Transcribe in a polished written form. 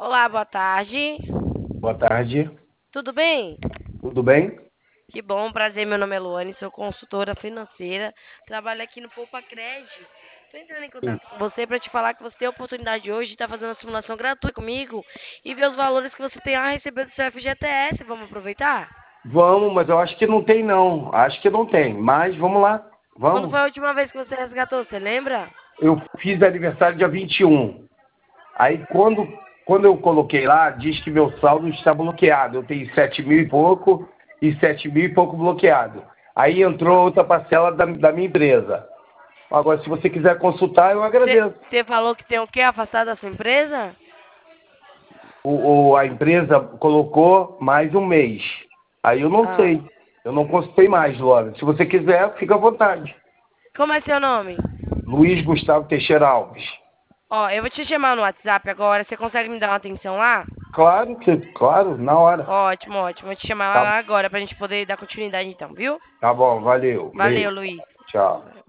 Olá, boa tarde. Boa tarde, Tudo bem? tudo bem? Que bom, prazer. Meu nome é Luane, sou consultora financeira. Trabalho aqui no Poupa Crédito. Estou entrando em Sim. contato com você para te falar que você tem a oportunidade hoje de estar fazendo uma simulação gratuita comigo e ver os valores que você tem a receber do seu FGTS. Vamos aproveitar? Vamos, mas eu acho que não tem não. Acho que não tem, mas vamos lá, Quando foi vamos. a última vez que você resgatou? Você lembra? Eu fiz aniversário dia 21. Aí quando eu coloquei lá, diz que meu saldo está bloqueado. Eu tenho 7 mil e pouco e 7 mil e pouco bloqueado. Aí entrou outra parcela da minha empresa. Agora, se você quiser consultar, eu agradeço. Você falou que tem o quê? Afastado da sua empresa? A empresa colocou mais um mês. Aí eu não Ah. sei. Eu não consultei mais, Laura. Se você quiser, fica à vontade. Como é seu nome? Luiz Gustavo Teixeira Alves. Ó, eu vou te chamar no WhatsApp agora. Você consegue me dar uma atenção lá? Claro, na hora. Ótimo, ótimo. Vou te chamar Tá, lá agora pra gente poder dar continuidade então, viu? tá bom, valeu. Valeu, Beijo. Luiz. Tchau.